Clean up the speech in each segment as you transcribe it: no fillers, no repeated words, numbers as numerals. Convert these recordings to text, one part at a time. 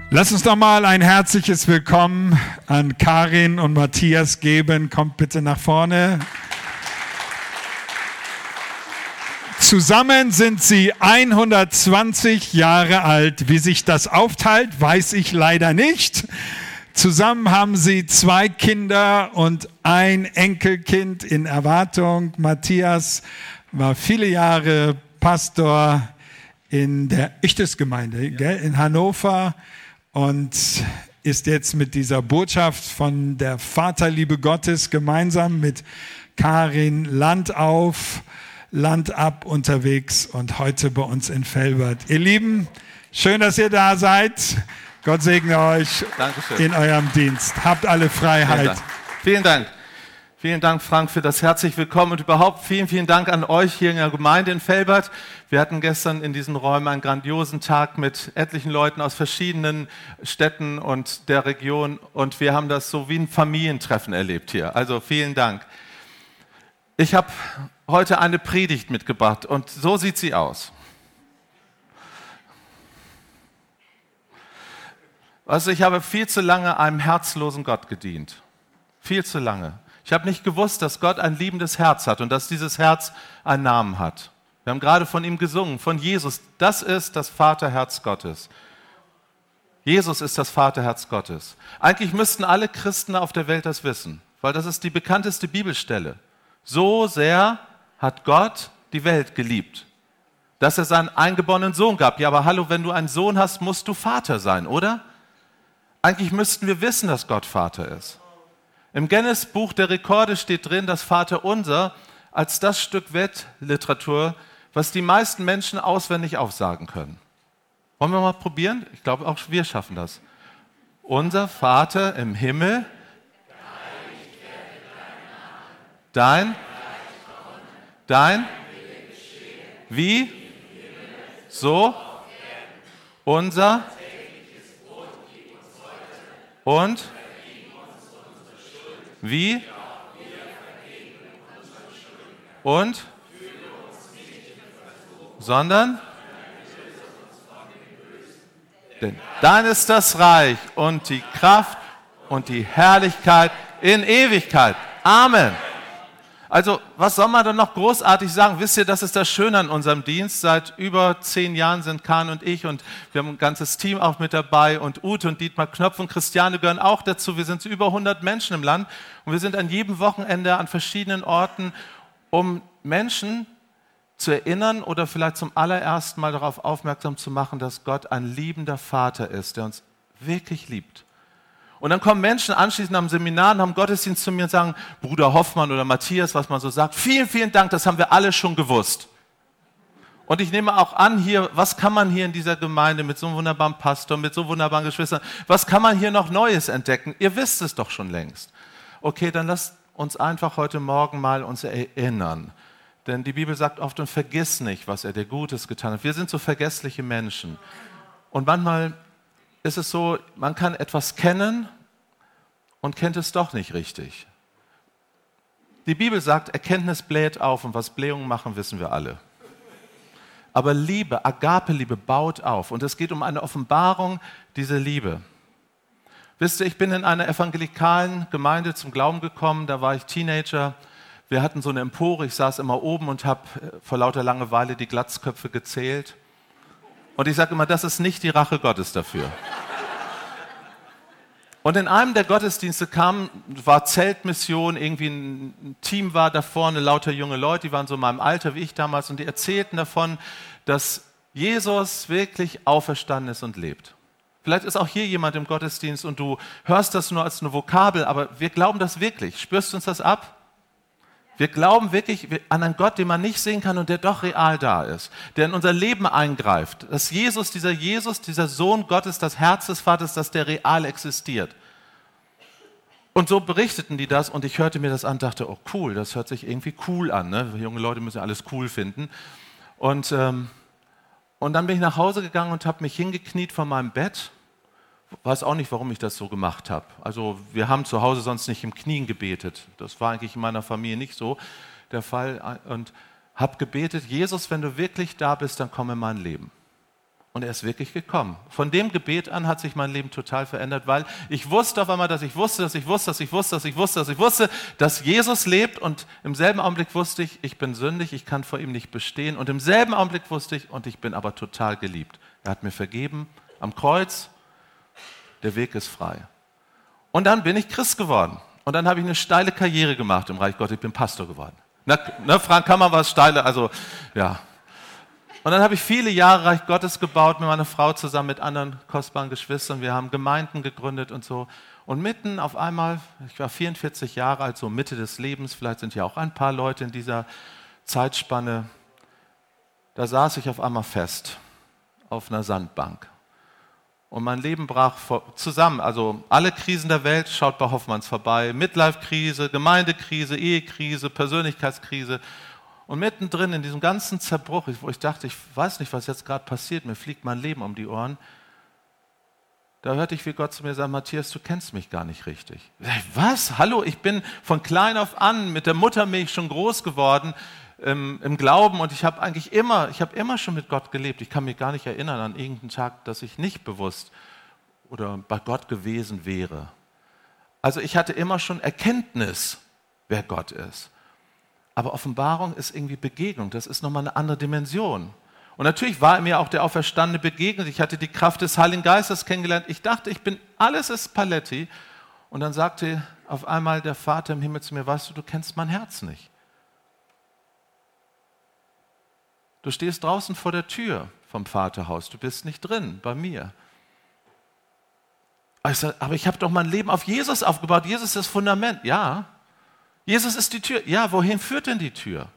Lass uns doch mal ein herzliches Willkommen an Karin und Matthias geben. Kommt bitte nach vorne. Zusammen sind sie 120 Jahre alt. Wie sich das aufteilt, weiß ich leider nicht. Zusammen haben sie 2 Kinder und ein Enkelkind in Erwartung. Matthias war viele Jahre Pastor in der Ichtes-Gemeinde in Hannover und ist jetzt mit dieser Botschaft von der Vaterliebe Gottes gemeinsam mit Karin Land auf, Land ab unterwegs und heute bei uns in Velbert. Ihr Lieben, schön, dass ihr da seid. Gott segne euch in eurem Dienst. Habt alle Freiheit. Vielen Dank. Vielen Dank, Frank, für das herzlich Willkommen und überhaupt vielen Dank an euch hier in der Gemeinde in Velbert. Wir hatten gestern in diesen Räumen einen grandiosen Tag mit etlichen Leuten aus verschiedenen Städten und der Region und wir haben das so wie ein Familientreffen erlebt hier. Also vielen Dank. Ich habe heute eine Predigt mitgebracht und so sieht sie aus. Also ich habe viel zu lange einem herzlosen Gott gedient. Viel zu lange. Ich habe nicht gewusst, dass Gott ein liebendes Herz hat und dass dieses Herz einen Namen hat. Wir haben gerade von ihm gesungen, von Jesus. Das ist das Vaterherz Gottes. Jesus ist das Vaterherz Gottes. Eigentlich müssten alle Christen auf der Welt das wissen, weil das ist die bekannteste Bibelstelle. So sehr hat Gott die Welt geliebt, dass er seinen eingeborenen Sohn gab. Ja, aber hallo, wenn du einen Sohn hast, musst du Vater sein, oder? Eigentlich müssten wir wissen, dass Gott Vater ist. Im Guinness-Buch der Rekorde steht drin, dass Vaterunser als das Stück Weltliteratur, was die meisten Menschen auswendig aufsagen können. Wollen wir mal probieren? Ich glaube, auch wir schaffen das. Unser Vater im Himmel, dein, wie, so, unser und wie und sondern denn dein ist das Reich und die Kraft und die Herrlichkeit in Ewigkeit. Amen. Also, was soll man denn noch großartig sagen? Wisst ihr, das ist das Schöne an unserem Dienst. Seit über 10 Jahren sind Kahn und ich und wir haben ein ganzes Team auch mit dabei und Ute und Dietmar Knopf und Christiane gehören auch dazu. Wir sind zu über 100 Menschen im Land und wir sind an jedem Wochenende an verschiedenen Orten, um Menschen zu erinnern oder vielleicht zum allerersten Mal darauf aufmerksam zu machen, dass Gott ein liebender Vater ist, der uns wirklich liebt. Und dann kommen Menschen anschließend am Seminar und haben Gottesdienst zu mir und sagen, Bruder Hoffmann oder Matthias, was man so sagt, vielen Dank, das haben wir alle schon gewusst. Und ich nehme auch an hier, was kann man hier in dieser Gemeinde mit so einem wunderbaren Pastor, mit so wunderbaren Geschwistern, was kann man hier noch Neues entdecken? Ihr wisst es doch schon längst. Okay, dann lasst uns einfach heute Morgen mal uns erinnern. Denn die Bibel sagt oft, und vergiss nicht, was er dir Gutes getan hat. Wir sind so vergessliche Menschen. Und manchmal ist es so, man kann etwas kennen und kennt es doch nicht richtig. Die Bibel sagt, Erkenntnis bläht auf und was Blähungen machen, wissen wir alle. Aber Liebe, Agape-Liebe baut auf und es geht um eine Offenbarung dieser Liebe. Wisst ihr, ich bin in einer evangelikalen Gemeinde zum Glauben gekommen, da war ich Teenager. Wir hatten so eine Empore, ich saß immer oben und habe vor lauter Langeweile die Glatzköpfe gezählt. Und ich sage immer, das ist nicht die Rache Gottes dafür. Und in einem der Gottesdienste war Zeltmission, irgendwie ein Team war da vorne, lauter junge Leute, die waren so in meinem Alter wie ich damals und die erzählten davon, dass Jesus wirklich auferstanden ist und lebt. Vielleicht ist auch hier jemand im Gottesdienst und du hörst das nur als eine Vokabel, aber wir glauben das wirklich. Spürst du uns das ab? Wir glauben wirklich an einen Gott, den man nicht sehen kann und der doch real da ist, der in unser Leben eingreift. Dass Jesus, dieser Sohn Gottes, das Herz des Vaters, dass der real existiert. Und so berichteten die das und ich hörte mir das an und dachte, oh cool, das hört sich irgendwie cool an. Ne? Junge Leute müssen ja alles cool finden. Und dann bin ich nach Hause gegangen und habe mich hingekniet vor meinem Bett. Weiß auch nicht, warum ich das so gemacht habe. Also wir haben zu Hause sonst nicht im Knien gebetet. Das war eigentlich in meiner Familie nicht so der Fall. Und habe gebetet, Jesus, wenn du wirklich da bist, dann komm in mein Leben. Und er ist wirklich gekommen. Von dem Gebet an hat sich mein Leben total verändert, weil ich wusste auf einmal, dass Jesus lebt, und im selben Augenblick wusste ich bin sündig, ich kann vor ihm nicht bestehen, und im selben Augenblick wusste ich bin aber total geliebt. Er hat mir vergeben am Kreuz, der Weg ist frei. Und dann bin ich Christ geworden. Und dann habe ich eine steile Karriere gemacht im Reich Gottes, ich bin Pastor geworden. Na, Frank, kann man was steile, also ja. Und dann habe ich viele Jahre Reich Gottes gebaut mit meiner Frau zusammen mit anderen kostbaren Geschwistern. Wir haben Gemeinden gegründet und so. Und mitten auf einmal, ich war 44 Jahre alt, so Mitte des Lebens, vielleicht sind ja auch ein paar Leute in dieser Zeitspanne, da saß ich auf einmal fest auf einer Sandbank. Und mein Leben brach zusammen. Also alle Krisen der Welt, schaut bei Hoffmanns vorbei. Midlife-Krise, Gemeindekrise, Ehekrise, Persönlichkeitskrise. Und mittendrin in diesem ganzen Zerbruch, wo ich dachte, ich weiß nicht, was jetzt gerade passiert, mir fliegt mein Leben um die Ohren, da hörte ich, wie Gott zu mir sagt, Matthias, du kennst mich gar nicht richtig. Was? Hallo, ich bin von klein auf an mit der Muttermilch schon groß geworden im Glauben, und ich habe immer schon mit Gott gelebt. Ich kann mich gar nicht erinnern an irgendeinen Tag, dass ich nicht bewusst oder bei Gott gewesen wäre. Also ich hatte immer schon Erkenntnis, wer Gott ist. Aber Offenbarung ist irgendwie Begegnung, das ist nochmal eine andere Dimension. Und natürlich war mir auch der Auferstandene begegnet, ich hatte die Kraft des Heiligen Geistes kennengelernt, ich dachte, alles ist Paletti. Und dann sagte auf einmal der Vater im Himmel zu mir, weißt du kennst mein Herz nicht. Du stehst draußen vor der Tür vom Vaterhaus, du bist nicht drin, bei mir. Aber ich habe doch mein Leben auf Jesus aufgebaut, Jesus ist das Fundament, ja. Jesus ist die Tür. Ja, wohin führt denn die Tür?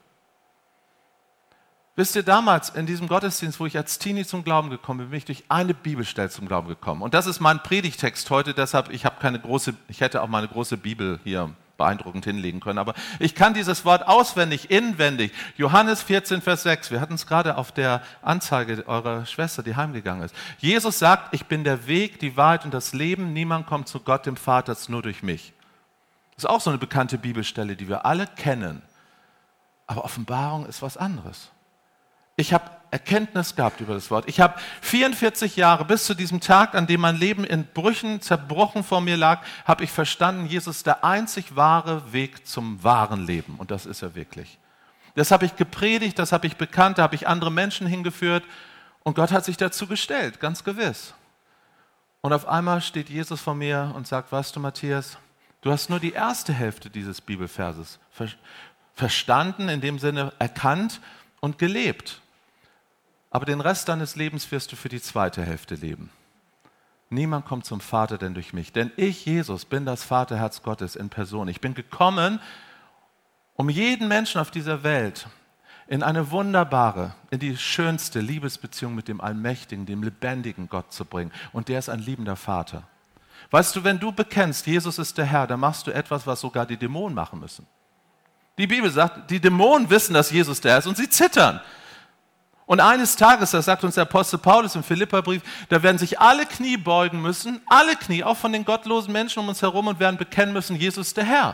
Wisst ihr, damals in diesem Gottesdienst, wo ich als Teenie zum Glauben gekommen bin ich durch eine Bibelstelle zum Glauben gekommen. Und das ist mein Predigtext heute, deshalb, ich hätte auch mal eine große Bibel hier beeindruckend hinlegen können, aber ich kann dieses Wort auswendig, inwendig. Johannes 14, Vers 6, wir hatten es gerade auf der Anzeige eurer Schwester, die heimgegangen ist. Jesus sagt, ich bin der Weg, die Wahrheit und das Leben, niemand kommt zu Gott, dem Vater, nur durch mich. Das ist auch so eine bekannte Bibelstelle, die wir alle kennen. Aber Offenbarung ist was anderes. Ich habe Erkenntnis gehabt über das Wort. Ich habe 44 Jahre, bis zu diesem Tag, an dem mein Leben in Brüchen, zerbrochen vor mir lag, habe ich verstanden, Jesus ist der einzig wahre Weg zum wahren Leben. Und das ist er wirklich. Das habe ich gepredigt, das habe ich bekannt, da habe ich andere Menschen hingeführt. Und Gott hat sich dazu gestellt, ganz gewiss. Und auf einmal steht Jesus vor mir und sagt, weißt du, Matthias, du hast nur die erste Hälfte dieses Bibelverses verstanden, in dem Sinne erkannt und gelebt. Aber den Rest deines Lebens wirst du für die zweite Hälfte leben. Niemand kommt zum Vater denn durch mich. Denn ich, Jesus, bin das Vaterherz Gottes in Person. Ich bin gekommen, um jeden Menschen auf dieser Welt in eine wunderbare, in die schönste Liebesbeziehung mit dem allmächtigen, dem lebendigen Gott zu bringen. Und der ist ein liebender Vater. Weißt du, wenn du bekennst, Jesus ist der Herr, dann machst du etwas, was sogar die Dämonen machen müssen. Die Bibel sagt, die Dämonen wissen, dass Jesus der Herr ist, und sie zittern. Und eines Tages, das sagt uns der Apostel Paulus im Philipperbrief, da werden sich alle Knie beugen müssen, alle Knie, auch von den gottlosen Menschen um uns herum, und werden bekennen müssen, Jesus ist der Herr.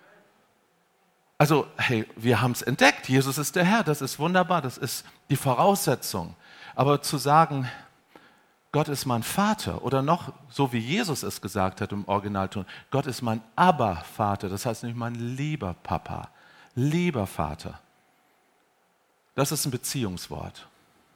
Also, hey, wir haben es entdeckt, Jesus ist der Herr, das ist wunderbar, das ist die Voraussetzung. Aber zu sagen, Gott ist mein Vater, oder noch, so wie Jesus es gesagt hat im Originalton, Gott ist mein Abba-Vater, das heißt nicht mein lieber Papa, lieber Vater. Das ist ein Beziehungswort.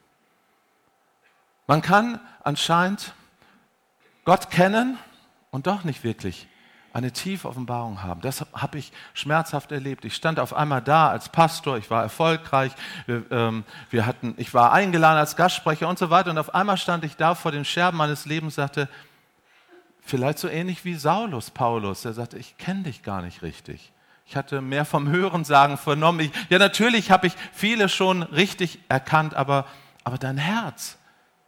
Man kann anscheinend Gott kennen und doch nicht wirklich eine tiefe Offenbarung haben. Das habe ich schmerzhaft erlebt. Ich stand auf einmal da als Pastor, ich war erfolgreich, ich war eingeladen als Gastsprecher und so weiter. Und auf einmal stand ich da vor den Scherben meines Lebens und sagte, vielleicht so ähnlich wie Paulus, der sagte, ich kenne dich gar nicht richtig. Ich hatte mehr vom Hörensagen vernommen. Natürlich habe ich viele schon richtig erkannt, aber dein Herz,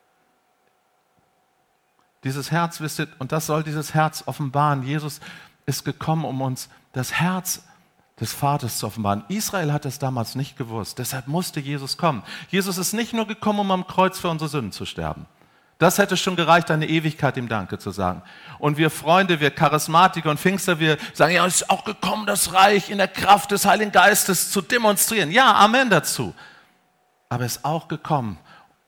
dieses Herz, wisst ihr, und das soll dieses Herz offenbaren. Jesus ist gekommen, um uns das Herz des Vaters zu offenbaren. Israel hat das damals nicht gewusst, deshalb musste Jesus kommen. Jesus ist nicht nur gekommen, um am Kreuz für unsere Sünden zu sterben. Das hätte schon gereicht, eine Ewigkeit ihm Danke zu sagen. Und wir Freunde, wir Charismatiker und Pfingster, wir sagen, ja, es ist auch gekommen, das Reich in der Kraft des Heiligen Geistes zu demonstrieren. Ja, Amen dazu. Aber es ist auch gekommen,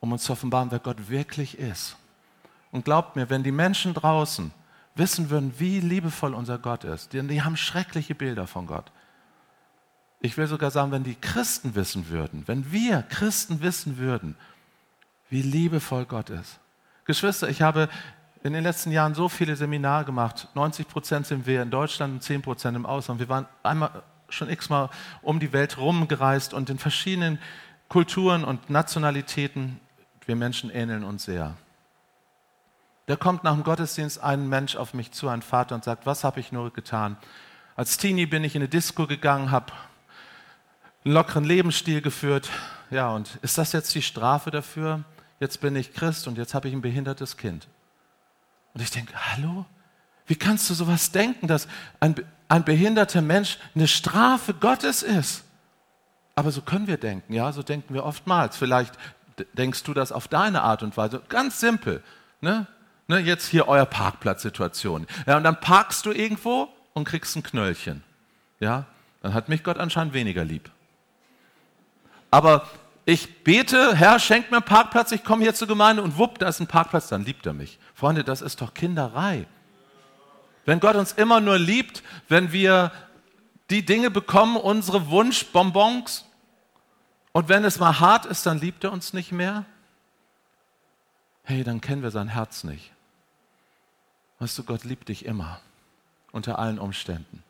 um uns zu offenbaren, wer Gott wirklich ist. Und glaubt mir, wenn die Menschen draußen wissen würden, wie liebevoll unser Gott ist, denn die haben schreckliche Bilder von Gott. Ich will sogar sagen, wenn die Christen wissen würden, wenn wir Christen wissen würden, wie liebevoll Gott ist. Geschwister, ich habe in den letzten Jahren so viele Seminare gemacht. 90% sind wir in Deutschland und 10% im Ausland. Wir waren schon x-mal um die Welt rumgereist und in verschiedenen Kulturen und Nationalitäten. Wir Menschen ähneln uns sehr. Da kommt nach dem Gottesdienst ein Mensch auf mich zu, ein Vater, und sagt, was habe ich nur getan? Als Teenie bin ich in eine Disco gegangen, habe einen lockeren Lebensstil geführt. Ja, und ist das jetzt die Strafe dafür? Jetzt bin ich Christ und jetzt habe ich ein behindertes Kind. Und ich denke, hallo? Wie kannst du sowas denken, dass ein behinderter Mensch eine Strafe Gottes ist? Aber so können wir denken, ja, so denken wir oftmals. Vielleicht denkst du das auf deine Art und Weise. Ganz simpel, ne? Jetzt hier euer Parkplatzsituation. Ja, und dann parkst du irgendwo und kriegst ein Knöllchen. Ja, dann hat mich Gott anscheinend weniger lieb. Aber ich bete, Herr, schenk mir einen Parkplatz, ich komme hier zur Gemeinde und wupp, da ist ein Parkplatz, dann liebt er mich. Freunde, das ist doch Kinderei. Wenn Gott uns immer nur liebt, wenn wir die Dinge bekommen, unsere Wunschbonbons, und wenn es mal hart ist, dann liebt er uns nicht mehr, hey, dann kennen wir sein Herz nicht. Weißt du, Gott liebt dich immer, unter allen Umständen.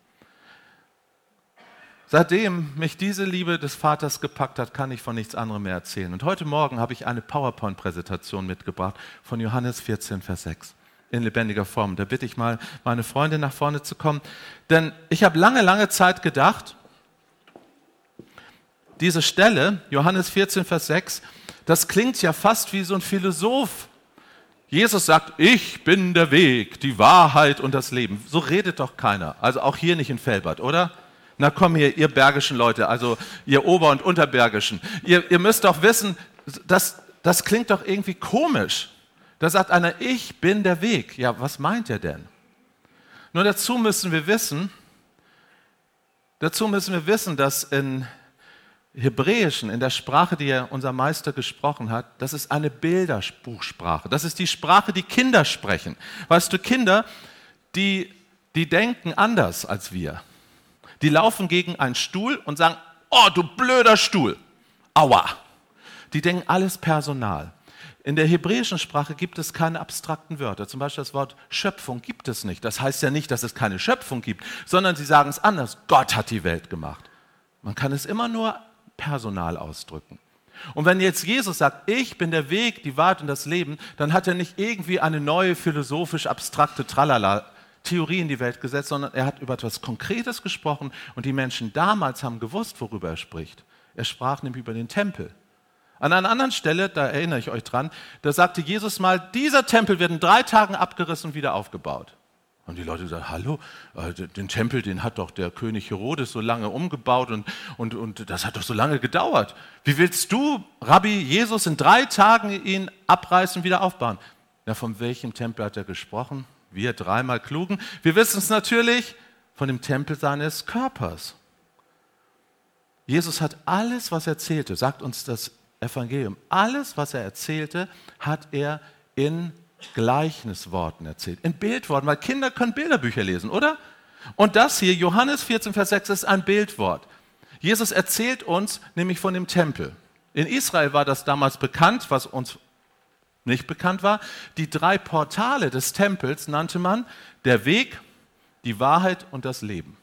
Seitdem mich diese Liebe des Vaters gepackt hat, kann ich von nichts anderem mehr erzählen. Und heute Morgen habe ich eine PowerPoint-Präsentation mitgebracht von Johannes 14, Vers 6 in lebendiger Form. Da bitte ich mal meine Freunde nach vorne zu kommen. Denn ich habe lange Zeit gedacht, diese Stelle, Johannes 14, Vers 6, das klingt ja fast wie so ein Philosoph. Jesus sagt, ich bin der Weg, die Wahrheit und das Leben. So redet doch keiner. Also auch hier nicht in Velbert, oder? Na komm hier, ihr bergischen Leute, also ihr Ober- und Unterbergischen. Ihr müsst doch wissen, das klingt doch irgendwie komisch. Da sagt einer, ich bin der Weg. Ja, was meint er denn? Nur dazu müssen wir wissen, dass in Hebräischen, in der Sprache, die unser Meister gesprochen hat, das ist eine Bilderbuchsprache. Das ist die Sprache, die Kinder sprechen. Weißt du, Kinder, die denken anders als wir. Die laufen gegen einen Stuhl und sagen, oh, du blöder Stuhl, aua. Die denken alles Personal. In der hebräischen Sprache gibt es keine abstrakten Wörter. Zum Beispiel das Wort Schöpfung gibt es nicht. Das heißt ja nicht, dass es keine Schöpfung gibt, sondern sie sagen es anders. Gott hat die Welt gemacht. Man kann es immer nur personal ausdrücken. Und wenn jetzt Jesus sagt, ich bin der Weg, die Wahrheit und das Leben, dann hat er nicht irgendwie eine neue philosophisch abstrakte Tralala-Theorie in die Welt gesetzt, sondern er hat über etwas Konkretes gesprochen und die Menschen damals haben gewusst, worüber er spricht. Er sprach nämlich über den Tempel. An einer anderen Stelle, da erinnere ich euch dran, da sagte Jesus mal, dieser Tempel wird in 3 Tagen abgerissen und wieder aufgebaut. Und die Leute gesagt, hallo, den Tempel, den hat doch der König Herodes so lange umgebaut und das hat doch so lange gedauert. Wie willst du, Rabbi Jesus, in 3 Tagen ihn abreißen und wieder aufbauen? Na, von welchem Tempel hat er gesprochen? Wir 3-mal Klugen. Wir wissen es natürlich von dem Tempel seines Körpers. Jesus hat alles, was er erzählte, sagt uns das Evangelium, alles, was er erzählte, hat er in Gleichnisworten erzählt, in Bildworten, weil Kinder können Bilderbücher lesen, oder? Und das hier, Johannes 14, Vers 6, ist ein Bildwort. Jesus erzählt uns nämlich von dem Tempel. In Israel war das damals bekannt, was uns nicht bekannt war. Die 3 Portale des Tempels nannte man der Weg, die Wahrheit und das Leben.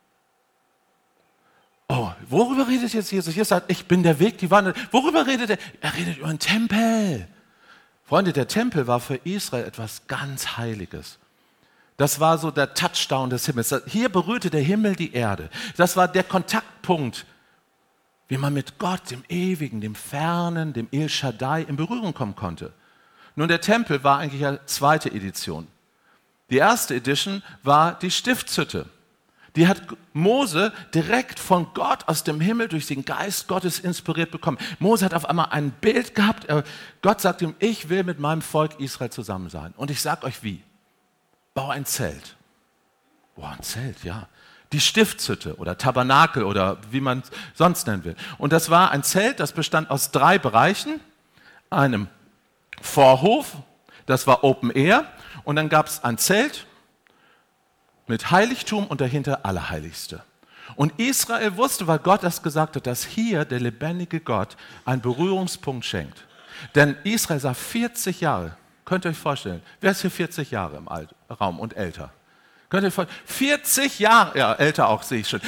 Oh, worüber redet jetzt Jesus? Jesus sagt, ich bin der Weg, die Wahrheit. Worüber redet er? Er redet über den Tempel. Freunde, der Tempel war für Israel etwas ganz Heiliges. Das war so der Touchdown des Himmels. Hier berührte der Himmel die Erde. Das war der Kontaktpunkt, wie man mit Gott, dem Ewigen, dem Fernen, dem El Shaddai in Berührung kommen konnte. Nun, der Tempel war eigentlich eine 2. Edition. Die erste Edition war die Stiftshütte. Die hat Mose direkt von Gott aus dem Himmel durch den Geist Gottes inspiriert bekommen. Mose hat auf einmal ein Bild gehabt. Gott sagt ihm, ich will mit meinem Volk Israel zusammen sein. Und ich sage euch wie. Bau ein Zelt. Boah, ein Zelt, ja. Die Stiftshütte oder Tabernakel oder wie man es sonst nennen will. Und das war ein Zelt, das bestand aus 3 Bereichen. einem Vorhof, das war Open Air, und dann gab es ein Zelt mit Heiligtum und dahinter Allerheiligste. Und Israel wusste, weil Gott das gesagt hat, dass hier der lebendige Gott einen Berührungspunkt schenkt. Denn Israel sah 40 Jahre, könnt ihr euch vorstellen, wer ist hier 40 Jahre im Raum und älter? Könnt ihr euch vorstellen, 40 Jahre, ja, älter auch, sehe ich schon.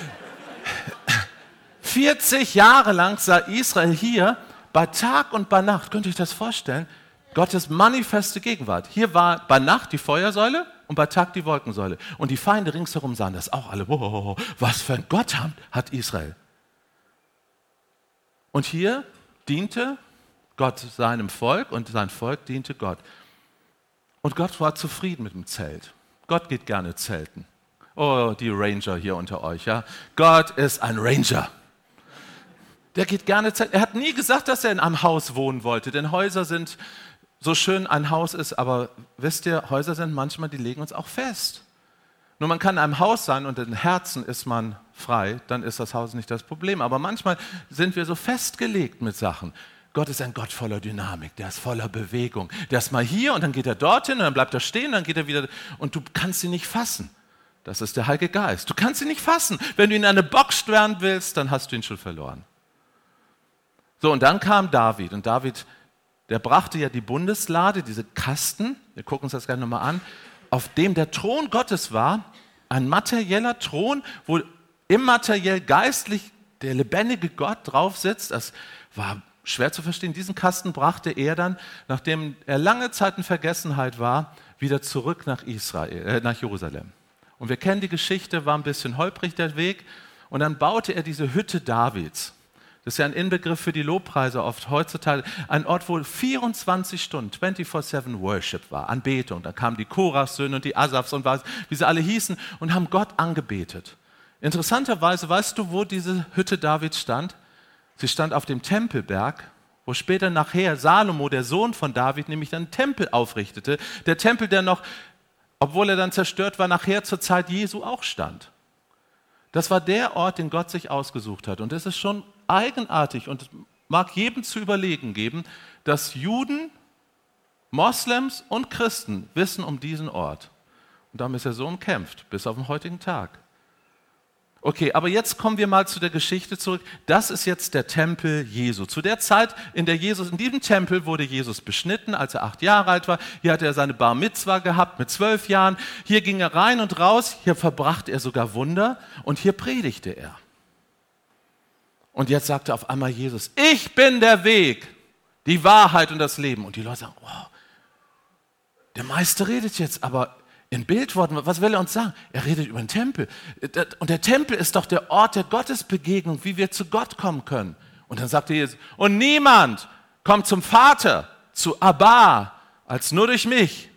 40 Jahre lang sah Israel hier bei Tag und bei Nacht, könnt ihr euch das vorstellen, Gottes manifeste Gegenwart. Hier war bei Nacht die Feuersäule und bei Tag die Wolkensäule. Und die Feinde ringsherum sahen das auch alle. Wow, was für ein Gott hat Israel. Und hier diente Gott seinem Volk und sein Volk diente Gott. Und Gott war zufrieden mit dem Zelt. Gott geht gerne zelten. Oh, die Ranger hier unter euch, ja. Gott ist ein Ranger. Der geht gerne zelten. Er hat nie gesagt, dass er in einem Haus wohnen wollte, denn Häuser sind, so schön ein Haus ist, aber wisst ihr, Häuser sind manchmal, die legen uns auch fest. Nur man kann in einem Haus sein und im Herzen ist man frei, dann ist das Haus nicht das Problem. Aber manchmal sind wir so festgelegt mit Sachen. Gott ist ein Gott voller Dynamik, der ist voller Bewegung. Der ist mal hier und dann geht er dorthin und dann bleibt er stehen und dann geht er wieder und du kannst ihn nicht fassen. Das ist der Heilige Geist. Du kannst ihn nicht fassen. Wenn du ihn in eine Box sperren willst, dann hast du ihn schon verloren. So, und dann kam David und David, der brachte ja die Bundeslade, diese Kasten, wir gucken uns das gleich nochmal an, auf dem der Thron Gottes war, ein materieller Thron, wo immateriell geistlich der lebendige Gott drauf sitzt. Das war schwer zu verstehen. Diesen Kasten brachte er dann, nachdem er lange Zeit in Vergessenheit war, wieder zurück nach Jerusalem. Und wir kennen die Geschichte, war ein bisschen holprig der Weg. Und dann baute er diese Hütte Davids. Das ist ja ein Inbegriff für die Lobpreise oft heutzutage. Ein Ort, wo 24 Stunden, 24/7 Worship war, Anbetung. Da kamen die Korachs-Söhne und die Asafs und wie sie alle hießen und haben Gott angebetet. Interessanterweise, weißt du, wo diese Hütte Davids stand? Sie stand auf dem Tempelberg, wo später nachher Salomo, der Sohn von David, nämlich einen Tempel aufrichtete. Der Tempel, der noch, obwohl er dann zerstört war, nachher zur Zeit Jesu auch stand. Das war der Ort, den Gott sich ausgesucht hat. Und es ist schon eigenartig und mag jedem zu überlegen geben, dass Juden, Moslems und Christen wissen um diesen Ort. Und darum ist er so umkämpft, bis auf den heutigen Tag. Okay, aber jetzt kommen wir mal zu der Geschichte zurück. Das ist jetzt der Tempel Jesu. Zu der Zeit, in diesem Tempel wurde Jesus beschnitten, als er 8 Jahre alt war. Hier hatte er seine Bar Mitzwa gehabt mit 12 Jahren. Hier ging er rein und raus. Hier verbrachte er sogar Wunder und hier predigte er. Und jetzt sagte auf einmal Jesus, ich bin der Weg, die Wahrheit und das Leben. Und die Leute sagen, wow, der Meister redet jetzt, aber in Bildworten, was will er uns sagen? Er redet über den Tempel. Und der Tempel ist doch der Ort der Gottesbegegnung, wie wir zu Gott kommen können. Und dann sagte Jesus, und niemand kommt zum Vater, zu Abba, als nur durch mich.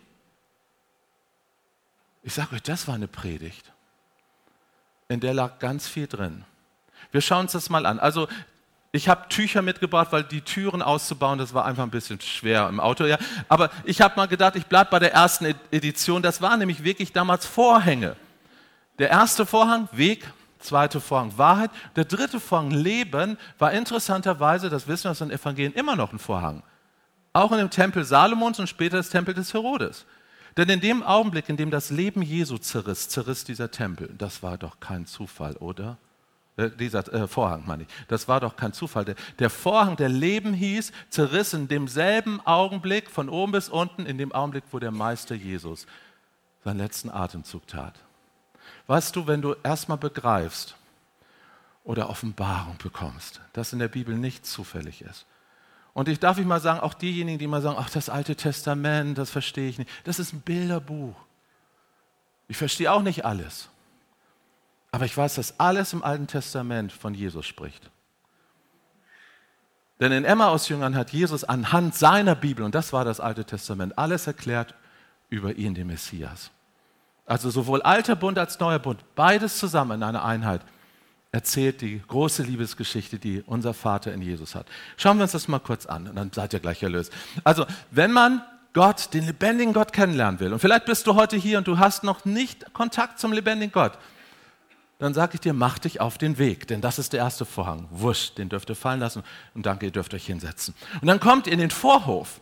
Ich sage euch, das war eine Predigt. In der lag ganz viel drin. Wir schauen uns das mal an. Also ich habe Tücher mitgebracht, weil die Türen auszubauen, das war einfach ein bisschen schwer im Auto. Ja. Aber ich habe mal gedacht, ich bleibe bei der ersten Edition. Das waren nämlich wirklich damals Vorhänge. Der erste Vorhang, Weg, zweite Vorhang, Wahrheit. Der dritte Vorhang, Leben, war interessanterweise, das wissen wir aus den Evangelien, immer noch ein Vorhang. Auch in dem Tempel Salomons und später das Tempel des Herodes. Denn in dem Augenblick, in dem das Leben Jesu zerriss dieser Tempel. Das war doch kein Zufall, oder? Dieser Vorhang, meine ich. Das war doch kein Zufall. Der Vorhang, der Leben hieß, zerriss in demselben Augenblick, von oben bis unten, in dem Augenblick, wo der Meister Jesus seinen letzten Atemzug tat. Weißt du, wenn du erstmal begreifst oder Offenbarung bekommst, dass in der Bibel nichts zufällig ist. Und ich darf mal sagen, auch diejenigen, die mal sagen, ach, das Alte Testament, das verstehe ich nicht. Das ist ein Bilderbuch. Ich verstehe auch nicht alles. Aber ich weiß, dass alles im Alten Testament von Jesus spricht. Denn in Emmaus-Jüngern hat Jesus anhand seiner Bibel, und das war das Alte Testament, alles erklärt über ihn, den Messias. Also sowohl alter Bund als neuer Bund, beides zusammen in einer Einheit, erzählt die große Liebesgeschichte, die unser Vater in Jesus hat. Schauen wir uns das mal kurz an und dann seid ihr gleich erlöst. Also, wenn man Gott, den lebendigen Gott kennenlernen will, und vielleicht bist du heute hier und du hast noch nicht Kontakt zum lebendigen Gott, dann sage ich dir, mach dich auf den Weg, denn das ist der erste Vorhang. Wurscht, den dürft ihr fallen lassen und danke, ihr dürft euch hinsetzen. Und dann kommt ihr in den Vorhof.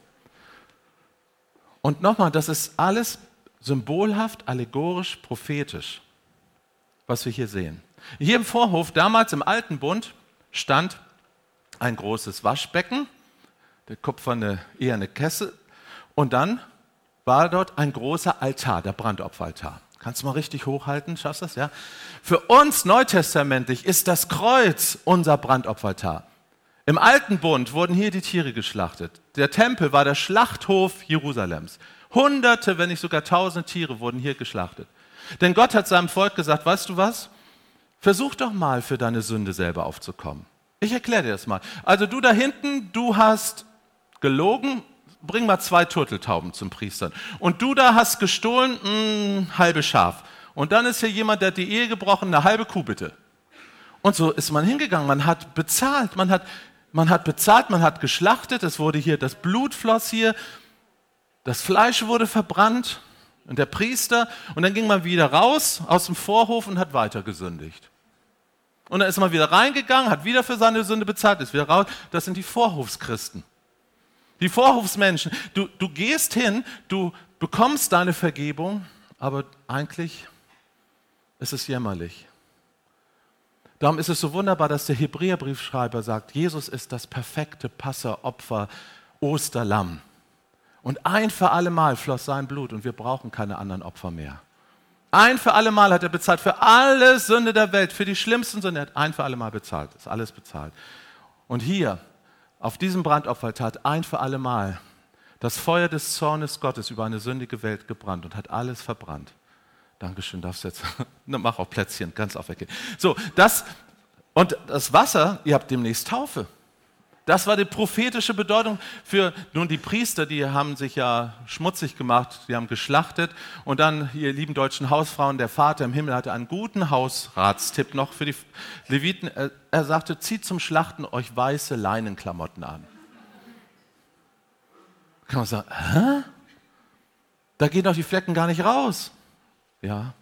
Und nochmal, das ist alles symbolhaft, allegorisch, prophetisch, was wir hier sehen. Hier im Vorhof, damals im Alten Bund, stand ein großes Waschbecken, der kupferne eherne Kessel, und dann war dort ein großer Altar, der Brandopferaltar. Kannst du mal richtig hochhalten? Schaffst du das? Ja? Für uns neutestamentlich ist das Kreuz unser Brandopferaltar. Im Alten Bund wurden hier die Tiere geschlachtet. Der Tempel war der Schlachthof Jerusalems. Hunderte, wenn nicht sogar tausende Tiere wurden hier geschlachtet. Denn Gott hat seinem Volk gesagt, weißt du was? Versuch doch mal für deine Sünde selber aufzukommen. Ich erkläre dir das mal. Also du da hinten, du hast gelogen, bring mal 2 Turteltauben zum Priester. Und du da hast gestohlen, halbe Schaf. Und dann ist hier jemand, der hat die Ehe gebrochen, eine halbe Kuh bitte. Und so ist man hingegangen, man hat bezahlt, man hat geschlachtet, es wurde hier, das Blut floss hier, das Fleisch wurde verbrannt und der Priester, und dann ging man wieder raus aus dem Vorhof und hat weiter gesündigt. Und dann ist man wieder reingegangen, hat wieder für seine Sünde bezahlt, ist wieder raus. Das sind die Vorhofschristen. Die Vorhofsmenschen. Du gehst hin, du bekommst deine Vergebung, aber eigentlich ist es jämmerlich. Darum ist es so wunderbar, dass der Hebräerbriefschreiber sagt, Jesus ist das perfekte Passeropfer, Osterlamm. Und ein für alle Mal floss sein Blut und wir brauchen keine anderen Opfer mehr. Ein für alle Mal hat er bezahlt für alle Sünde der Welt, für die schlimmsten Sünden. Er hat ein für alle Mal bezahlt, ist alles bezahlt. Und hier, auf diesem Brandopferaltar, hat ein für alle Mal das Feuer des Zornes Gottes über eine sündige Welt gebrannt und hat alles verbrannt. Dankeschön, darfst du jetzt, mach auch Plätzchen, ganz aufweggehen. So, und das Wasser, ihr habt demnächst Taufe. Das war die prophetische Bedeutung für, nun die Priester, die haben sich ja schmutzig gemacht, die haben geschlachtet und dann, ihr lieben deutschen Hausfrauen, der Vater im Himmel hatte einen guten Hausratstipp noch für die Leviten. Er sagte, zieht zum Schlachten euch weiße Leinenklamotten an. Kann man sagen, hä? Da gehen doch die Flecken gar nicht raus. Ja,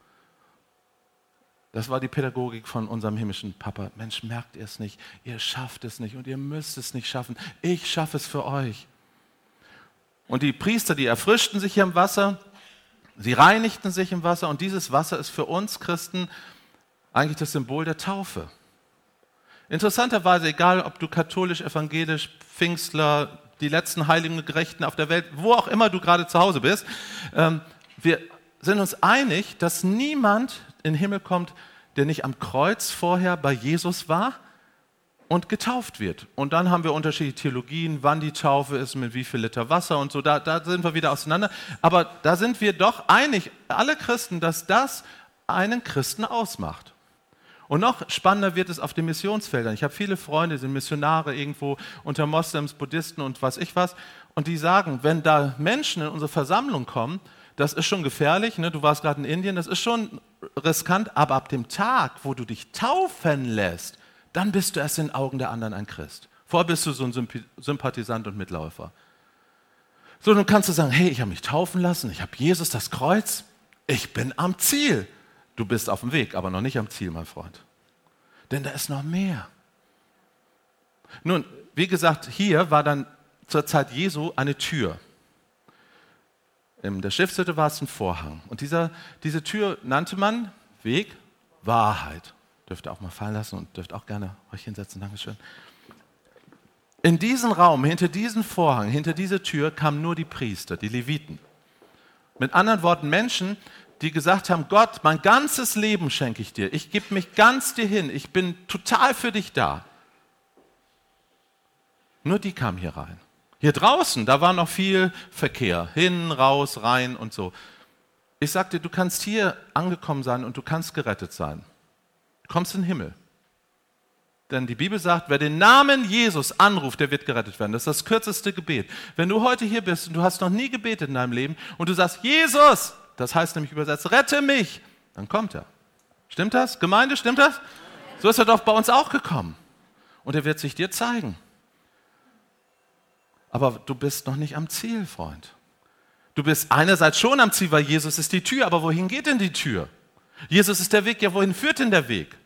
das war die Pädagogik von unserem himmlischen Papa. Mensch, merkt ihr es nicht? Ihr schafft es nicht und ihr müsst es nicht schaffen. Ich schaffe es für euch. Und die Priester, die erfrischten sich hier im Wasser, sie reinigten sich im Wasser und dieses Wasser ist für uns Christen eigentlich das Symbol der Taufe. Interessanterweise, egal ob du katholisch, evangelisch, Pfingstler, die letzten heiligen Gerechten auf der Welt, wo auch immer du gerade zu Hause bist, wir sind uns einig, dass niemand in den Himmel kommt, der nicht am Kreuz vorher bei Jesus war und getauft wird. Und dann haben wir unterschiedliche Theologien, wann die Taufe ist, mit wie viel Liter Wasser und so, da sind wir wieder auseinander. Aber da sind wir doch einig, alle Christen, dass das einen Christen ausmacht. Und noch spannender wird es auf den Missionsfeldern. Ich habe viele Freunde, die sind Missionare irgendwo unter Moslems, Buddhisten und was ich was. Und die sagen, wenn da Menschen in unsere Versammlung kommen, das ist schon gefährlich, ne? Du warst gerade in Indien, das ist schon riskant, aber ab dem Tag, wo du dich taufen lässt, dann bist du erst in den Augen der anderen ein Christ. Vorher bist du so ein Sympathisant und Mitläufer. So, dann kannst du sagen, hey, ich habe mich taufen lassen, ich habe Jesus, das Kreuz, ich bin am Ziel. Du bist auf dem Weg, aber noch nicht am Ziel, mein Freund. Denn da ist noch mehr. Nun, wie gesagt, hier war dann zur Zeit Jesu eine Tür. In der Stiftshütte war es ein Vorhang. Und diese Tür nannte man Weg, Wahrheit. Dürft ihr auch mal fallen lassen und dürft auch gerne euch hinsetzen. Dankeschön. In diesen Raum, hinter diesen Vorhang, hinter diese Tür kamen nur die Priester, die Leviten. Mit anderen Worten Menschen, die gesagt haben, Gott, mein ganzes Leben schenke ich dir. Ich gebe mich ganz dir hin. Ich bin total für dich da. Nur die kamen hier rein. Hier draußen, da war noch viel Verkehr. Hin, raus, rein und so. Ich sagte, du kannst hier angekommen sein und du kannst gerettet sein. Du kommst in den Himmel. Denn die Bibel sagt, wer den Namen Jesus anruft, der wird gerettet werden. Das ist das kürzeste Gebet. Wenn du heute hier bist und du hast noch nie gebetet in deinem Leben und du sagst, Jesus, das heißt nämlich übersetzt, rette mich, dann kommt er. Stimmt das? Gemeinde, stimmt das? So ist er doch bei uns auch gekommen. Und er wird sich dir zeigen. Aber du bist noch nicht am Ziel, Freund. Du bist einerseits schon am Ziel, weil Jesus ist die Tür, aber wohin geht denn die Tür? Jesus ist der Weg. Ja, wohin führt denn der Weg?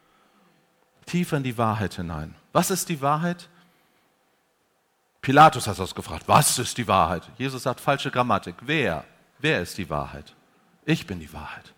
Tiefer in die Wahrheit hinein. Was ist die Wahrheit? Pilatus hat das gefragt. Was ist die Wahrheit? Jesus sagt, falsche Grammatik. Wer? Wer ist die Wahrheit? Ich bin die Wahrheit.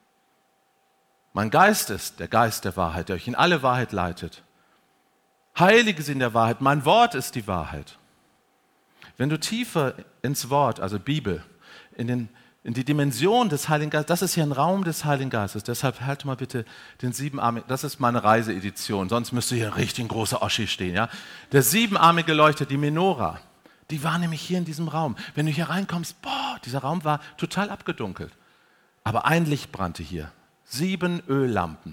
Mein Geist ist der Geist der Wahrheit, der euch in alle Wahrheit leitet. Heilige sind der Wahrheit. Mein Wort ist die Wahrheit. Wenn du tiefer ins Wort, also Bibel, in die Dimension des Heiligen Geistes, das ist hier ein Raum des Heiligen Geistes, deshalb halte mal bitte den siebenarmigen, das ist meine Reiseedition, sonst müsste hier ein richtig großer Oschi stehen. Ja? Der siebenarmige Leuchter, die Menora, die war nämlich hier in diesem Raum. Wenn du hier reinkommst, dieser Raum war total abgedunkelt. Aber ein Licht brannte hier, 7 Öllampen.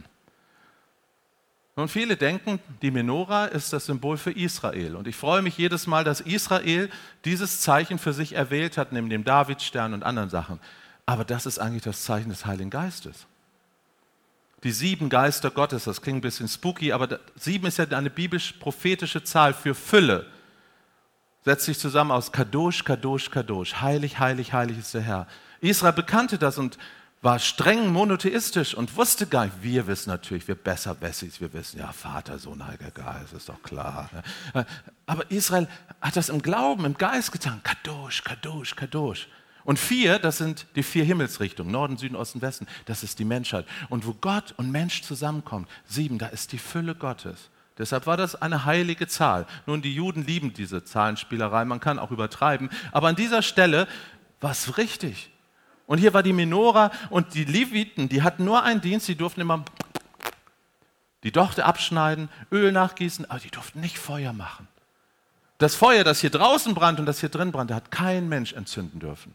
Und viele denken, die Menora ist das Symbol für Israel. Und ich freue mich jedes Mal, dass Israel dieses Zeichen für sich erwählt hat, neben dem Davidstern und anderen Sachen. Aber das ist eigentlich das Zeichen des Heiligen Geistes. Die 7 Geister Gottes, das klingt ein bisschen spooky, aber 7 ist ja eine biblisch-prophetische Zahl für Fülle. Setzt sich zusammen aus Kadosh, Kadosh, Kadosh. Heilig, heilig, heilig ist der Herr. Israel bekannte das und war streng monotheistisch und wusste gar nicht, wir wissen natürlich, wir Besser-Wessis, wir wissen, ja, Vater, Sohn, Heiliger Geist, ist doch klar. Aber Israel hat das im Glauben, im Geist getan. Kadosh, Kadosh, Kadosh. Und 4, das sind die 4 Himmelsrichtungen, Norden, Süden, Osten, Westen, das ist die Menschheit. Und wo Gott und Mensch zusammenkommt, 7, da ist die Fülle Gottes. Deshalb war das eine heilige Zahl. Nun, die Juden lieben diese Zahlenspielerei, man kann auch übertreiben, aber an dieser Stelle war es richtig. Und hier war die Menora und die Leviten, die hatten nur einen Dienst, die durften immer die Dochte abschneiden, Öl nachgießen, aber die durften nicht Feuer machen. Das Feuer, das hier draußen brannte und das hier drin brannte, hat kein Mensch entzünden dürfen.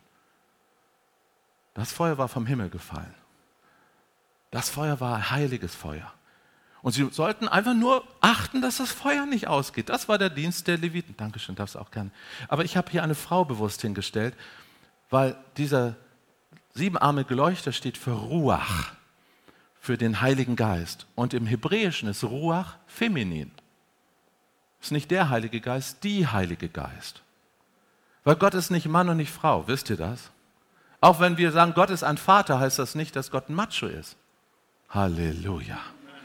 Das Feuer war vom Himmel gefallen. Das Feuer war ein heiliges Feuer. Und sie sollten einfach nur achten, dass das Feuer nicht ausgeht. Das war der Dienst der Leviten. Dankeschön, darfst du auch gerne. Aber ich habe hier eine Frau bewusst hingestellt, weil dieser siebenarmige Leuchter steht für Ruach, für den Heiligen Geist. Und im Hebräischen ist Ruach feminin. Ist nicht der Heilige Geist, die Heilige Geist. Weil Gott ist nicht Mann und nicht Frau, wisst ihr das? Auch wenn wir sagen, Gott ist ein Vater, heißt das nicht, dass Gott ein Macho ist. Halleluja.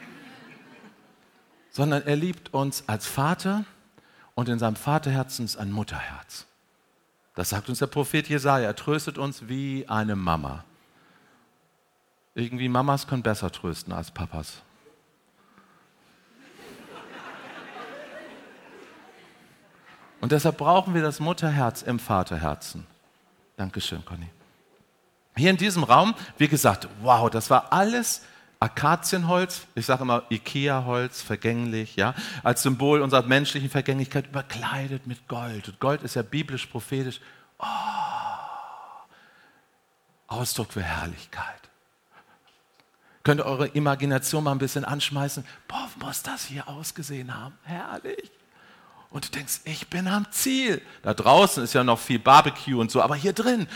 Sondern er liebt uns als Vater und in seinem Vaterherzen ist ein Mutterherz. Das sagt uns der Prophet Jesaja. Er tröstet uns wie eine Mama. Irgendwie Mamas können besser trösten als Papas. Und deshalb brauchen wir das Mutterherz im Vaterherzen. Dankeschön, Conny. Hier in diesem Raum, wie gesagt, wow, das war alles Akazienholz, ich sage immer Ikea-Holz, vergänglich, ja, als Symbol unserer menschlichen Vergänglichkeit, überkleidet mit Gold. Und Gold ist ja biblisch-prophetisch, Ausdruck für Herrlichkeit. Könnt ihr eure Imagination mal ein bisschen anschmeißen? Boah, muss das hier ausgesehen haben? Herrlich. Und du denkst, ich bin am Ziel. Da draußen ist ja noch viel Barbecue und so, aber hier drin,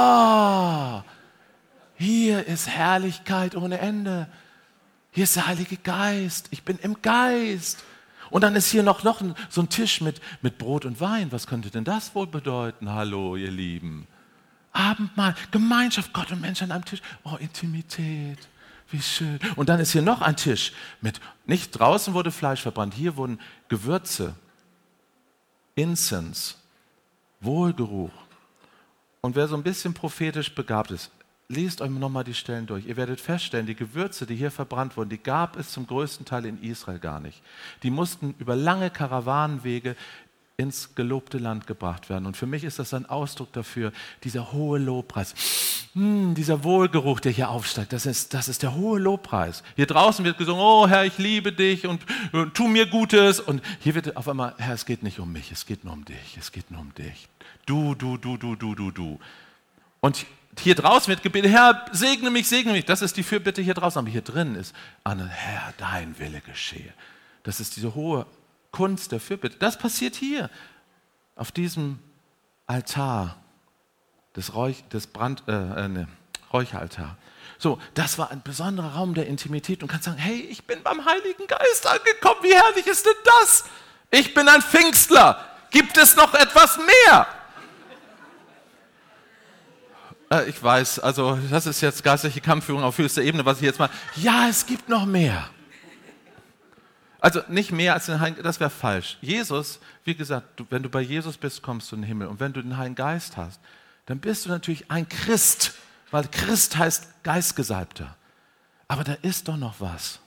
hier ist Herrlichkeit ohne Ende. Hier ist der Heilige Geist. Ich bin im Geist. Und dann ist hier noch so ein Tisch mit Brot und Wein. Was könnte denn das wohl bedeuten? Hallo, ihr Lieben. Abendmahl, Gemeinschaft, Gott und Mensch an einem Tisch. Oh, Intimität, wie schön. Und dann ist hier noch ein Tisch nicht draußen wurde Fleisch verbrannt, hier wurden Gewürze, Incense, Wohlgeruch. Und wer so ein bisschen prophetisch begabt ist, lest euch nochmal die Stellen durch. Ihr werdet feststellen, die Gewürze, die hier verbrannt wurden, die gab es zum größten Teil in Israel gar nicht. Die mussten über lange Karawanenwege ins gelobte Land gebracht werden. Und für mich ist das ein Ausdruck dafür, dieser hohe Lobpreis, dieser Wohlgeruch, der hier aufsteigt, das ist der hohe Lobpreis. Hier draußen wird gesungen, oh Herr, ich liebe dich und tu mir Gutes. Und hier wird auf einmal, Herr, es geht nicht um mich, es geht nur um dich, es geht nur um dich. Du. Und hier draußen wird gebetet, Herr, segne mich. Das ist die Fürbitte hier draußen. Aber hier drin ist, Herr, dein Wille geschehe. Das ist diese hohe Kunst der Fürbitte. Das passiert hier, auf diesem Altar, Räucheraltar. So, das war ein besonderer Raum der Intimität und kannst sagen, hey, ich bin beim Heiligen Geist angekommen. Wie herrlich ist denn das? Ich bin ein Pfingstler. Gibt es noch etwas mehr? Ich weiß, also das ist jetzt geistliche Kampfführung auf höchster Ebene, was ich jetzt mal... Ja, es gibt noch mehr. Also nicht mehr als den Heiligen, das wäre falsch. Jesus, wie gesagt, wenn du bei Jesus bist, kommst du in den Himmel. Und wenn du den Heiligen Geist hast, dann bist du natürlich ein Christ, weil Christ heißt Geistgesalbter. Aber da ist doch noch was.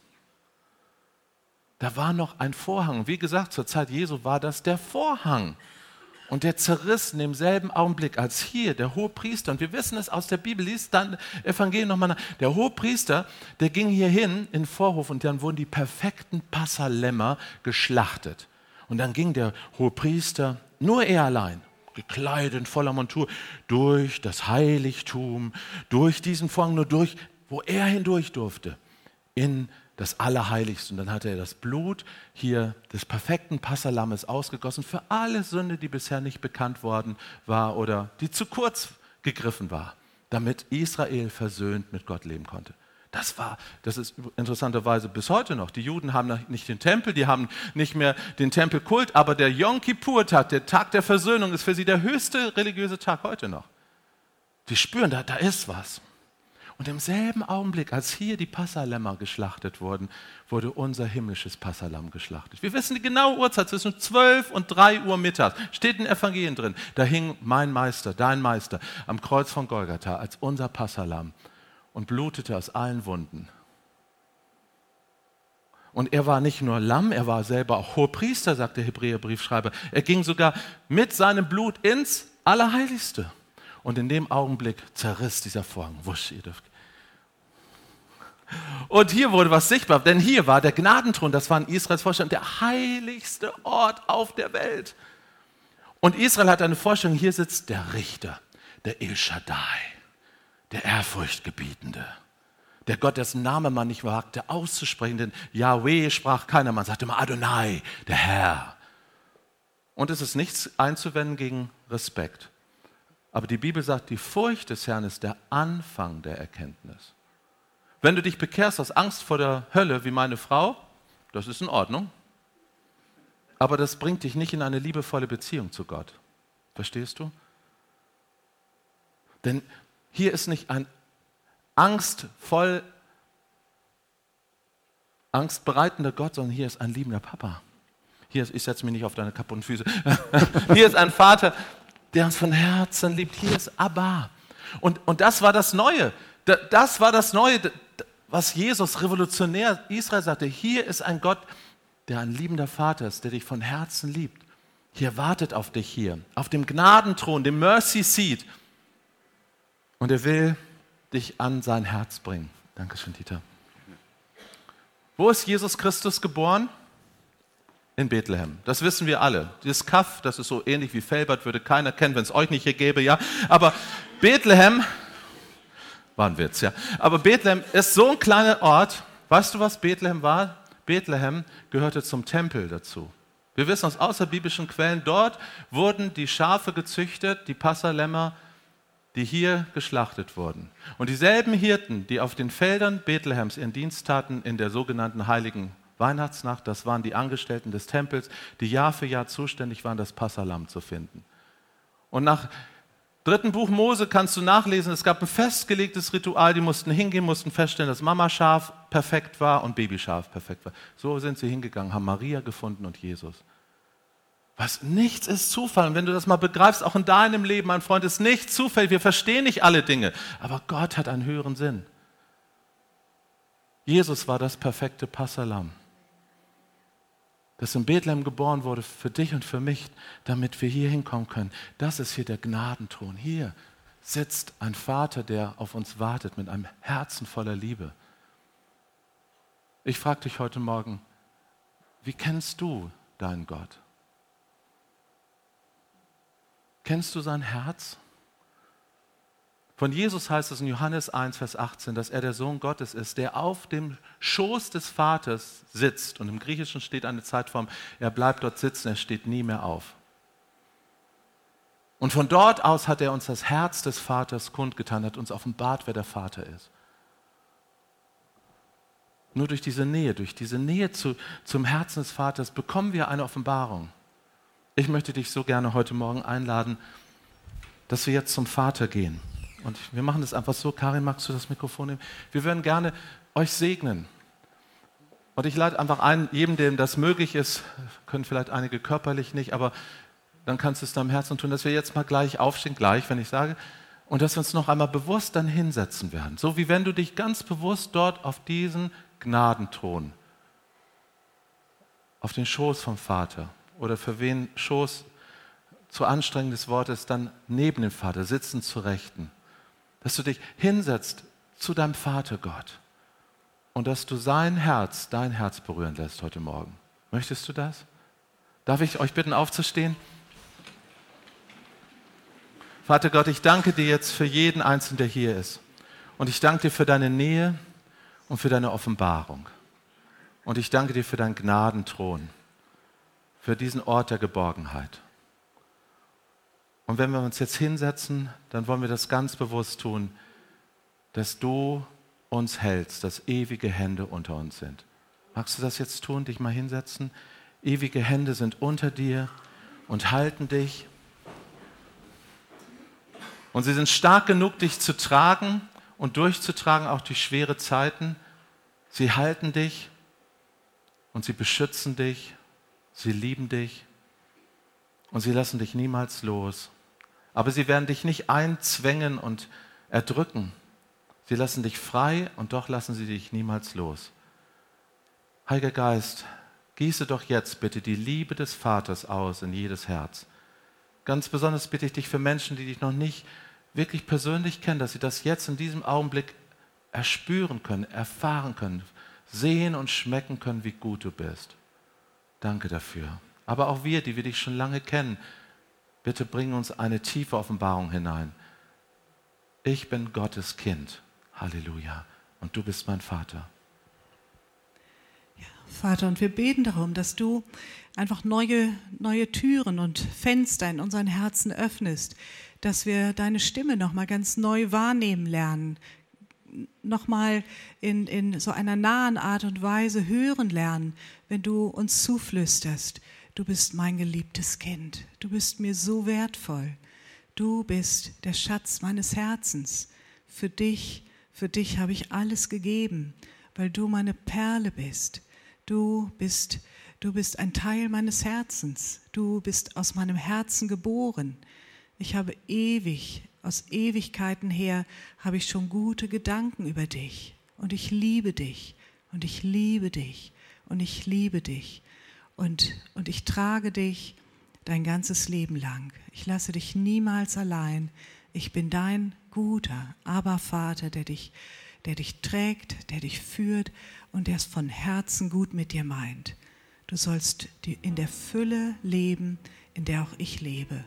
Da war noch ein Vorhang. Wie gesagt, zur Zeit Jesu war das der Vorhang. Und der zerriss in demselben Augenblick, als hier der Hohepriester, und wir wissen es aus der Bibel, liest dann Evangelium nochmal nach, der Hohepriester, der ging hier hin in den Vorhof und dann wurden die perfekten Passalämmer geschlachtet. Und dann ging der Hohepriester, nur er allein, gekleidet in voller Montur, durch das Heiligtum, durch diesen Vorhang, nur durch, wo er hindurch durfte, in das Allerheiligste. Und dann hatte er das Blut hier des perfekten Passalammes ausgegossen für alle Sünde, die bisher nicht bekannt worden war oder die zu kurz gegriffen war, damit Israel versöhnt mit Gott leben konnte. Das ist interessanterweise bis heute noch. Die Juden haben nicht den Tempel, die haben nicht mehr den Tempelkult, aber der Yom Kippur-Tag, der Tag der Versöhnung, ist für sie der höchste religiöse Tag heute noch. Die spüren, da ist was. Und im selben Augenblick, als hier die Passalämmer geschlachtet wurden, wurde unser himmlisches Passalamm geschlachtet. Wir wissen die genaue Uhrzeit, zwischen 12 und 3 Uhr mittags. Steht in den Evangelien drin. Da hing mein Meister, dein Meister, am Kreuz von Golgatha als unser Passalamm und blutete aus allen Wunden. Und er war nicht nur Lamm, er war selber auch Hohepriester, sagt der Hebräerbriefschreiber. Er ging sogar mit seinem Blut ins Allerheiligste. Und in dem Augenblick zerriss dieser Vorhang. Wusch, ihr dürft. Und hier wurde was sichtbar, denn hier war der Gnadenthron, das war in Israels Vorstellung, der heiligste Ort auf der Welt. Und Israel hat eine Vorstellung, hier sitzt der Richter, der El Shaddai, der Ehrfurchtgebietende, der Gott, dessen Name man nicht wagte auszusprechen, denn Yahweh sprach keiner, man sagte immer Adonai, der Herr. Und es ist nichts einzuwenden gegen Respekt. Aber die Bibel sagt, die Furcht des Herrn ist der Anfang der Erkenntnis. Wenn du dich bekehrst aus Angst vor der Hölle, wie meine Frau, das ist in Ordnung. Aber das bringt dich nicht in eine liebevolle Beziehung zu Gott. Verstehst du? Denn hier ist nicht ein angstbereitender Gott, sondern hier ist ein liebender Papa. Ich setze mich nicht auf deine kaputten Füße. Hier ist ein Vater, der uns von Herzen liebt. Hier ist Abba. Und das war das Neue. Das war das Neue, was Jesus revolutionär Israel sagte. Hier ist ein Gott, der ein liebender Vater ist, der dich von Herzen liebt. Hier wartet auf dich hier, auf dem Gnadenthron, dem Mercy Seat. Und er will dich an sein Herz bringen. Dankeschön, Dieter. Wo ist Jesus Christus geboren? In Bethlehem. Das wissen wir alle. Dieses Kaff, das ist so ähnlich wie Velbert, würde keiner kennen, wenn es euch nicht hier gäbe, ja. Aber Bethlehem, war ein Witz, ja. Aber Bethlehem ist so ein kleiner Ort. Weißt du, was Bethlehem war? Bethlehem gehörte zum Tempel dazu. Wir wissen aus außerbiblischen Quellen, dort wurden die Schafe gezüchtet, die Passalämmer, die hier geschlachtet wurden. Und dieselben Hirten, die auf den Feldern Bethlehems ihren Dienst taten in der sogenannten heiligen Weihnachtsnacht, das waren die Angestellten des Tempels, die Jahr für Jahr zuständig waren, das Passahlamm zu finden. Und nach 3. Buch Mose kannst du nachlesen, es gab ein festgelegtes Ritual, die mussten hingehen, mussten feststellen, dass Mamaschaf perfekt war und Babyschaf perfekt war. So sind sie hingegangen, haben Maria gefunden und Jesus. Nichts ist Zufall. Und wenn du das mal begreifst, auch in deinem Leben, mein Freund, ist nichts Zufall. Wir verstehen nicht alle Dinge, aber Gott hat einen höheren Sinn. Jesus war das perfekte Passahlamm, das in Bethlehem geboren wurde, für dich und für mich, damit wir hier hinkommen können. Das ist hier der Gnadenthron. Hier sitzt ein Vater, der auf uns wartet mit einem Herzen voller Liebe. Ich frage dich heute Morgen, wie kennst du deinen Gott? Kennst du sein Herz? Von Jesus heißt es in Johannes 1, Vers 18, dass er der Sohn Gottes ist, der auf dem Schoß des Vaters sitzt. Und im Griechischen steht eine Zeitform, er bleibt dort sitzen, er steht nie mehr auf. Und von dort aus hat er uns das Herz des Vaters kundgetan, hat uns offenbart, wer der Vater ist. Nur durch diese Nähe zum Herzen des Vaters bekommen wir eine Offenbarung. Ich möchte dich so gerne heute Morgen einladen, dass wir jetzt zum Vater gehen. Und wir machen das einfach so. Karin, magst du das Mikrofon nehmen? Wir würden gerne euch segnen. Und ich lade einfach ein, jedem, dem das möglich ist, können vielleicht einige körperlich nicht, aber dann kannst du es deinem Herzen tun, dass wir jetzt mal gleich aufstehen, gleich, wenn ich sage, und dass wir uns noch einmal bewusst dann hinsetzen werden. So wie wenn du dich ganz bewusst dort auf diesen Gnadenthron, auf den Schoß vom Vater oder für wen Schoß zu anstrengend des Wortes, dann neben dem Vater sitzen zu Rechten. Dass du dich hinsetzt zu deinem Vater Gott und dass du dein Herz berühren lässt heute Morgen. Möchtest du das? Darf ich euch bitten, aufzustehen? Vater Gott, ich danke dir jetzt für jeden Einzelnen, der hier ist. Und ich danke dir für deine Nähe und für deine Offenbarung. Und ich danke dir für deinen Gnadenthron, für diesen Ort der Geborgenheit. Und wenn wir uns jetzt hinsetzen, dann wollen wir das ganz bewusst tun, dass du uns hältst, dass ewige Hände unter uns sind. Magst du das jetzt tun, dich mal hinsetzen? Ewige Hände sind unter dir und halten dich. Und sie sind stark genug, dich zu tragen und durchzutragen, auch durch schwere Zeiten. Sie halten dich und sie beschützen dich, sie lieben dich und sie lassen dich niemals los. Aber sie werden dich nicht einzwängen und erdrücken. Sie lassen dich frei und doch lassen sie dich niemals los. Heiliger Geist, gieße doch jetzt bitte die Liebe des Vaters aus in jedes Herz. Ganz besonders bitte ich dich für Menschen, die dich noch nicht wirklich persönlich kennen, dass sie das jetzt in diesem Augenblick erspüren können, erfahren können, sehen und schmecken können, wie gut du bist. Danke dafür. Aber auch wir, die wir dich schon lange kennen, bitte bring uns eine tiefe Offenbarung hinein. Ich bin Gottes Kind. Halleluja. Und du bist mein Vater. Ja, Vater, und wir beten darum, dass du einfach neue Türen und Fenster in unseren Herzen öffnest, dass wir deine Stimme nochmal ganz neu wahrnehmen lernen, nochmal in so einer nahen Art und Weise hören lernen, wenn du uns zuflüsterst. Du bist mein geliebtes Kind. Du bist mir so wertvoll. Du bist der Schatz meines Herzens. Für dich habe ich alles gegeben, weil du meine Perle bist. Du bist ein Teil meines Herzens. Du bist aus meinem Herzen geboren. Ich habe aus Ewigkeiten her, habe ich schon gute Gedanken über dich. Und ich liebe dich. Und ich liebe dich. Und ich liebe dich. Und ich trage dich dein ganzes Leben lang. Ich lasse dich niemals allein. Ich bin dein guter Abba-Vater, der dich trägt, der dich führt und der es von Herzen gut mit dir meint. Du sollst in der Fülle leben, in der auch ich lebe.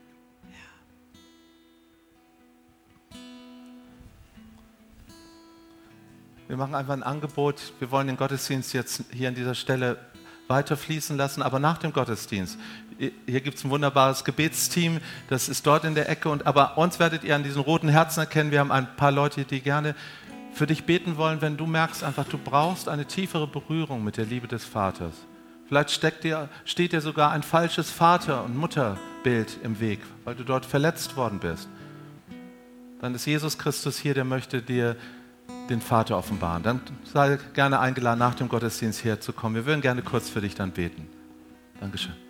Wir machen einfach ein Angebot. Wir wollen den Gottesdienst jetzt hier an dieser Stelle weiter fließen lassen, aber nach dem Gottesdienst. Hier gibt es ein wunderbares Gebetsteam, das ist dort in der Ecke. Aber uns werdet ihr an diesen roten Herzen erkennen. Wir haben ein paar Leute, die gerne für dich beten wollen, wenn du merkst einfach, du brauchst eine tiefere Berührung mit der Liebe des Vaters. Vielleicht steht dir sogar ein falsches Vater- und Mutterbild im Weg, weil du dort verletzt worden bist. Dann ist Jesus Christus hier, der möchte dir den Vater offenbaren. Dann sei gerne eingeladen, nach dem Gottesdienst herzukommen. Wir würden gerne kurz für dich dann beten. Dankeschön.